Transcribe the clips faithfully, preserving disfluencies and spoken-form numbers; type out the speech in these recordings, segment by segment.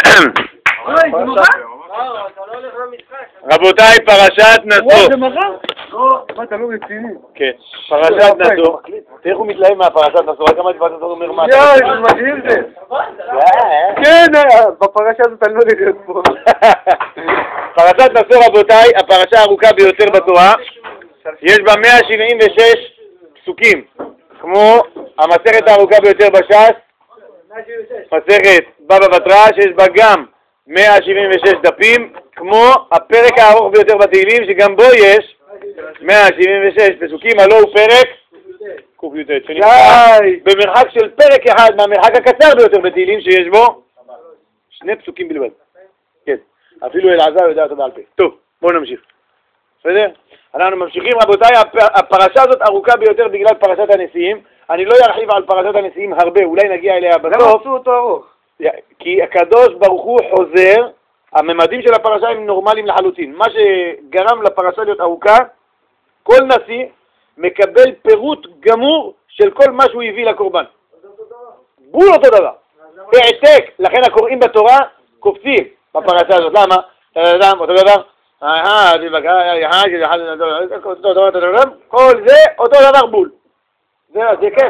רבותיי, פרשת נשוא. זה מחר? מה, אתה לא רציני? כן, פרשת נשוא. תראה איך הוא מתלהב מהפרשת נשוא, רק אמרתי פרשת נשוא אומר מה... יואי, זה מדהים זה. כן, בפרשה הזאת אני לא נראה פה. פרשת נשוא, רבותיי, הפרשה הארוכה ביותר בתורה. יש בה מאה שבעים ושש פסוקים, כמו המסכת הארוכה ביותר בש"ס, מסכת בבא בתרא, שיש בה גם מאה שבעים ושש דפים, כמו הפרק הארוך ביותר בתהילים, שגם בו יש מאה שבעים ושש פסוקים, הלא הוא פרק ק"ט, שנמצא במרחק של פרק אחד מהמרחק הקצר ביותר בתהילים, שיש בו שני פסוקים בלבד. כן, אפילו אלעזר יודע אותו בעל פה. טוב, בואו נמשיך. בסדר? אנחנו ממשיכים, רבותיי, הפרשה הזאת ארוכה ביותר בגלל פרשת הנשיאים. אני לא ארחיב על פרשת הנשיאים הרבה, אולי נגיע אליה בסוף. למה עשו אותו ארוך? כי הקדוש ברוך הוא חוזר, הממדים של הפרשה הם נורמליים לחלוטין. מה שגרם לפרשה להיות ארוכה, כל נשיא מקבל פירוט גמור של כל מה שהוא הביא לקורבן. בול אותו דבר. העתק, לכן הקוראים בתורה קופצים בפרשה הזאת. למה? אותו דבר. כל זה אותו דבר בול. זה כן.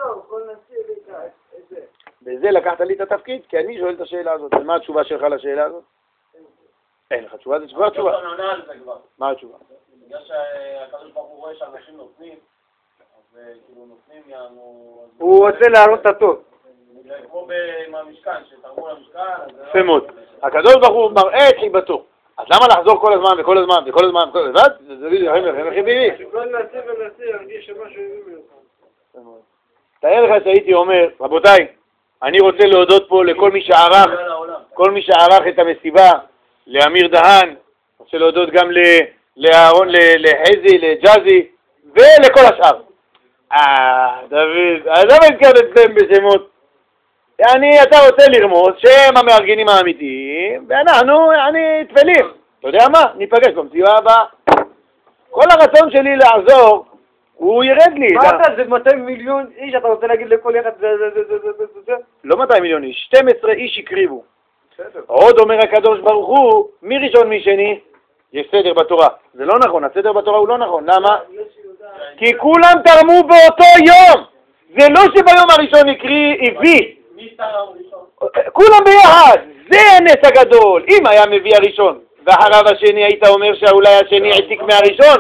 בזה לקחת לי את התפקיד, כי אני שואל את השאלה הזאת. מה התשובה שלך לשאלה הזאת? אין לך תשובה, זה תשובה תשובה. מה התשובה? בגלל שהקדוש ברוך הוא רואה שאנשים נותנים, אז כאילו נותנים יענו... הוא רוצה להראות את הטוב. כמו במשכן, שתרמו למשכן... יפה מאוד. הקדוש ברוך הוא מראה את חיבתו. אז למה לחזור כל הזמן וכל הזמן וכל הזמן וכל הזמן? זה בדיוק, הם הכי ביבי. כל נעשה ונעשה, ירגיש שמשהו הביא מיוחד. תאר לך שהייתי אומר, רבותיי, אני רוצה להודות פה לכל מי שערך, כל מי שערך את המסיבה, לאמיר דהן, רוצה להודות גם לאהרון, לחזי, לג'אזי, ולכל השאר. אה, דוד, אז למה התקבלתם בשמות? אני, אתה רוצה לרמוז שהם המארגנים האמיתיים, ואנחנו, אני, תפלים. אתה יודע מה? ניפגש במציאה הבאה. כל הרצון שלי לעזור, הוא ירד לי. מה אתה? זה מאתיים מיליון איש, אתה רוצה להגיד לכל אחד זה זה זה זה זה זה זה? לא מאתיים מיליון איש, שנים עשר איש הקריבו. עוד אומר הקדוש ברוך הוא, מי ראשון מי שני? יש סדר בתורה. זה לא נכון, הסדר בתורה הוא לא נכון. למה? כי כולם תרמו באותו יום. זה לא שביום הראשון הקריא, הביא. כולם ביחד, זה הנס הגדול. אם היה מביא הראשון ואחריו השני היית אומר שאולי השני העתיק מהראשון,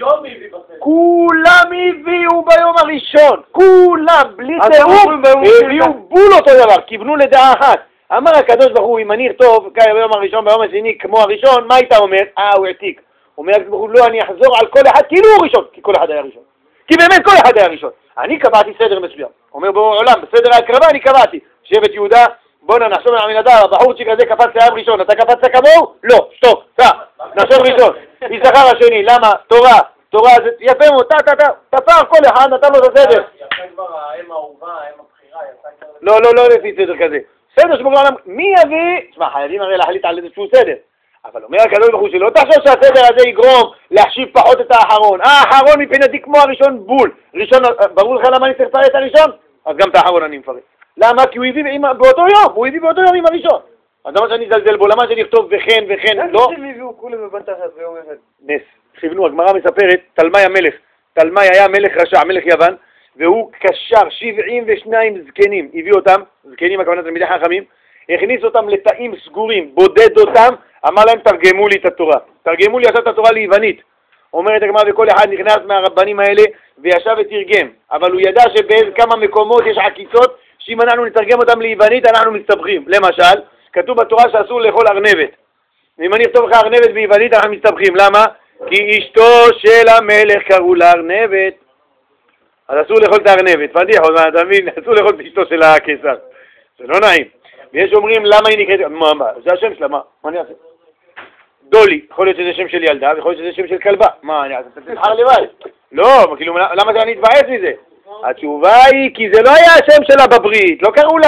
כולם הביאו ביום הראשון, כולם בלי טירוף הביאו בול אותו דבר, כיוונו לדעה אחת. אמר הקדוש ברוך הוא, אם אני אכתוב ביום הראשון ביום השני כמו הראשון, מה היית אומר? אה, הוא העתיק. אומר הקדוש ברוך הוא, לא, אני אחזור על כל אחד כאילו הוא ראשון, כי כל אחד היה ראשון, כי באמת כל אחד היה ראשון. אני קבעתי סדר מסוים. אומר בו עולם, בסדר ההקרבה אני קבעתי. שבט יהודה, בוא נחשוב לעמינדב, הבחורצ'יק הזה קפץ לעם ראשון, אתה קפצת כמוהו? לא, שטוק, סע, נחשוב ראשון. יששכר השני, למה? תורה, תורה זה יפה מאוד, אתה, אתה, אתה, תפר כל אחד, נתן לו את הסדר. יפה כבר האם האהובה, האם הבחירה, יצא כבר... לא, לא, לא לפי סדר כזה. סדר שבו העולם, מי יביא? תשמע, חייבים הרי להחליט על איזשהו סדר. אבל אומר הקדוש ברוך הוא שלא תחשוב שהסדר הזה יגרום להחשיב פחות את האחרון. האחרון מבחינתי כמו הראשון בול. ראשון, ברור לך למה אני צריך לפרט את הראשון? אז גם את האחרון אני מפרט. למה? כי הוא הביא באותו יום, הוא הביא באותו יום עם הראשון. אז למה שאני זלזל בו? למה שאני אכתוב וכן וכן? לא. איך הם הביאו כולם בבת אחת ביום אחד? נס. כיוונו, הגמרא מספרת, תלמי המלך. תלמי היה מלך רשע, מלך יוון, והוא קשר שבעים ושניים זקנים. הביא אותם, זקנים הכוונה תלמידי חכמים, הכניס אותם לתאים סגורים, בודד אותם, אמר להם תרגמו לי את התורה. תרגמו לי עכשיו את התורה ליוונית. אומרת הגמרא, וכל אחד נכנס מהרבנים האלה וישב ותרגם. אבל הוא ידע שבכמה מקומות יש עקיצות, שאם אנחנו נתרגם אותם ליוונית אנחנו מסתבכים. למשל, כתוב בתורה שאסור לאכול ארנבת. אם אני אכתוב לך ארנבת ביוונית אנחנו מסתבכים. למה? כי אשתו של המלך קראו לה ארנבת. אז אסור לאכול את הארנבת. פדיח, אתה מבין? אסור לאכול את אשתו של הקיסר. זה לא נעים. ויש אומרים למה היא נקראת, מה, מה, זה השם שלה, מה, מה אני אעשה? דולי, יכול להיות שזה שם של ילדה, ויכול להיות שזה שם של כלבה, מה אני אעשה, תתחר לבד. לא, כאילו, למה זה אני אתבאס מזה? התשובה היא, כי זה לא היה השם שלה בברית, לא קראו לה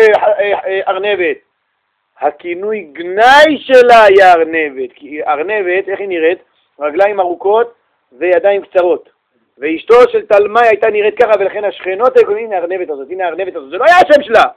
ארנבת. הכינוי גנאי שלה היה ארנבת, כי ארנבת, איך היא נראית? רגליים ארוכות וידיים קצרות. ואשתו של תלמי הייתה נראית ככה, ולכן השכנות היו, הנה הארנבת הזאת, הנה הארנבת הזאת, זה לא היה השם שלה.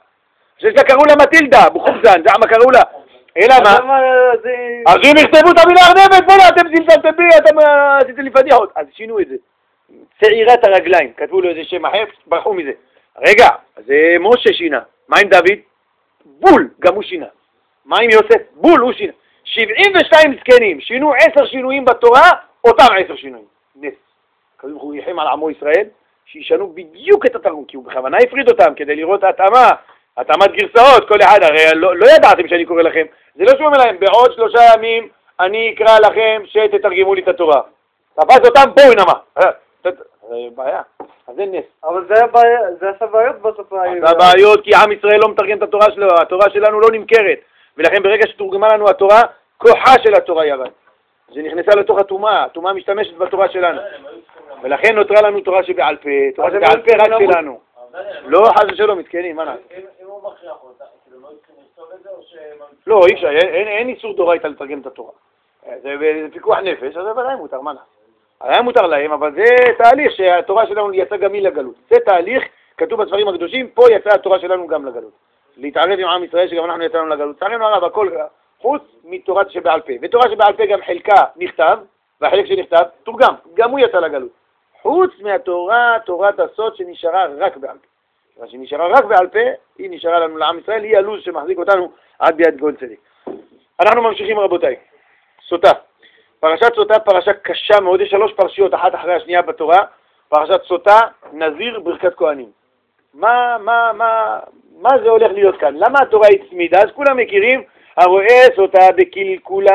שיש לה קראו לה מטילדה, בחובזן, זה מה קראו לה. אלא מה? אז אם יכתבו את המילה ארנבת, בואו, אתם זלזלתם בי, אתם עשיתם לי פדיחות. אז שינו את זה. צעירת הרגליים, כתבו לו איזה שם אחר, ברחו מזה. רגע, אז משה שינה. מה עם דוד? בול, גם הוא שינה. מה עם יוסף? בול, הוא שינה. שבעים ושתיים זקנים, שינו עשר שינויים בתורה, אותם עשר שינויים. נס. כזו הוא ייחם על עמו ישראל, שישנו בדיוק את התרגום, כי הוא בכוונה הפריד אותם כדי לראות התאמה, התאמת גרסאות, כל אחד, הרי לא, לא ידעתם שאני קורא לכם. זה לא שהוא אומר להם, בעוד שלושה ימים אני אקרא לכם שתתרגמו לי את התורה. תפס אותם, בואו נמה. זה בעיה, אז זה נס. אבל זה הבעיה, זה עשה בעיות בסוף. זה הבעיות, כי עם ישראל לא מתרגם את התורה שלו, התורה שלנו לא נמכרת. ולכן ברגע שתורגמה לנו התורה, כוחה של התורה ירד. זה נכנסה לתוך התומה, התומה משתמשת בתורה שלנו. ולכן נותרה לנו תורה שבעל פה, תורה שבעל פה רק שלנו. לא, חס ושלום, מתקנים, מה נעשה? אם הוא מכריח אותה, כאילו לא צריכים לכתוב את זה או שהם... לא, אי אפשר, אין איסור דאורייתא לתרגם את התורה. זה פיקוח נפש, אז זה ודאי מותר, מה נעשה? היה מותר להם, אבל זה תהליך שהתורה שלנו יצא גם היא לגלות. זה תהליך, כתוב בספרים הקדושים, פה יצאה התורה שלנו גם לגלות. להתערב עם עם ישראל שגם אנחנו יצאנו לגלות. צערנו הרב, הכל חוץ מתורה שבעל פה. ותורה שבעל פה גם חלקה נכתב, והחלק שנכתב תורגם, גם הוא יצא לגלות. חוץ מהתורה, תורת הסוד שנשארה רק בעל פה. מה שנשארה רק בעל פה, היא נשארה לנו לעם ישראל, היא הלוז שמחזיק אותנו עד ביד גאון צדיק. אנחנו ממשיכים רבותיי. סוטה. פרשת סוטה, פרשה קשה מאוד, יש שלוש פרשיות, אחת אחרי השנייה בתורה. פרשת סוטה, נזיר, ברכת כהנים. מה, מה, מה, מה זה הולך להיות כאן? למה התורה היא צמידה? אז כולם מכירים, הרואה סוטה בקלקולה,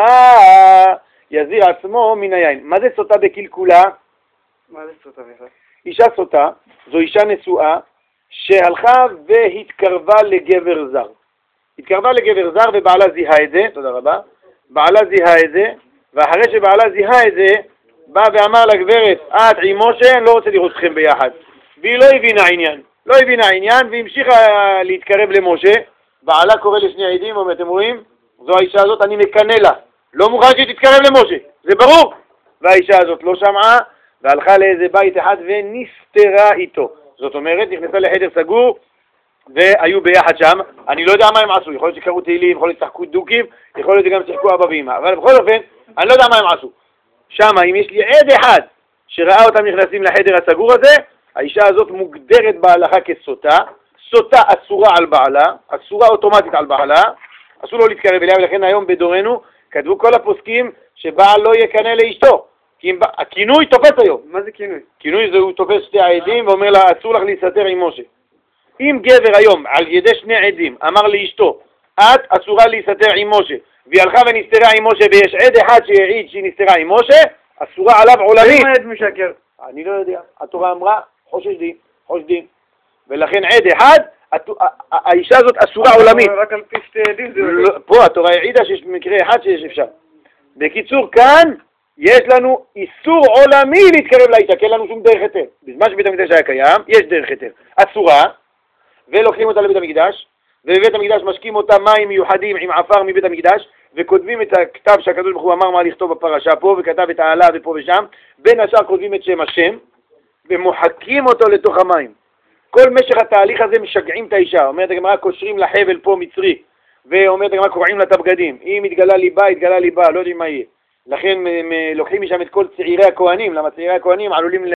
יזיר עצמו מן היין. מה זה סוטה בקלקולה? מה זה סוטה בכלל? אישה סוטה, זו אישה נשואה, שהלכה והתקרבה לגבר זר. התקרבה לגבר זר ובעלה זיהה את זה, תודה רבה, בעלה זיהה את זה, ואחרי שבעלה זיהה את זה, בא ואמר לגברת, את עם משה, אני לא רוצה לראות אתכם ביחד. והיא לא הבינה עניין, לא הבינה עניין, והמשיכה להתקרב למשה. בעלה קורא לשני העדים, ואתם רואים, זו האישה הזאת, אני מקנה לה, לא מוכן שהיא תתקרב למשה, זה ברור. והאישה הזאת לא שמעה, והלכה לאיזה בית אחד ונסתרה איתו. זאת אומרת, נכנסה לחדר סגור, והיו ביחד שם. אני לא יודע מה הם עשו, יכול להיות שקראו תהילים, יכול להיות שחקו דוקים, יכול להיות גם שחקו אבא ואמא, אבל בכל אופן, אני לא יודע מה הם עשו. שם, אם יש לי עד אחד שראה אותם נכנסים לחדר הסגור הזה, האישה הזאת מוגדרת בהלכה כסוטה, סוטה אסורה על בעלה, אסורה אוטומטית על בעלה, אסור לו להתקרב אליה, ולכן היום בדורנו כתבו כל הפוסקים שבעל לא יקנה לאשתו. כי הכינוי תופס היום. מה זה כינוי? כינוי זה הוא תופס שתי העדים ואומר לה אסור לך להסתתר עם משה. אם גבר היום על ידי שני עדים אמר לאשתו את אסורה להסתתר עם משה, והיא הלכה ונסתרה עם משה ויש עד אחד שהעיד שהיא נסתרה עם משה, אסורה עליו עולמית. אם העד משקר? אני לא יודע. התורה אמרה חושש דין, חושש דין. ולכן עד אחד, האישה הזאת אסורה עולמית. רק על פי שתי עדים זה... פה התורה העידה שיש מקרה אחד שיש אפשר. בקיצור כאן יש לנו איסור עולמי להתקרב לאישה, כי אין לנו שום דרך היתר. בזמן שבית המקדש היה קיים, יש דרך היתר. אסורה, ולוקחים אותה לבית המקדש, ובבית המקדש משקים אותה מים מיוחדים עם עפר מבית המקדש, וכותבים את הכתב שהקדוש ברוך הוא אמר מה לכתוב בפרשה פה, וכתב את העלה ופה ושם, בין השאר כותבים את שם השם, ומוחקים אותו לתוך המים. כל משך התהליך הזה משגעים את האישה. אומרת הגמרא, קושרים לחבל פה מצרי, ואומרת הגמרא, קורעים לה את הבגדים. אם התגלה ליבה, התגלה ליבה, לא יודעים מה יהיה. לכן לוקחים משם את כל צעירי הכהנים, למה צעירי הכהנים עלולים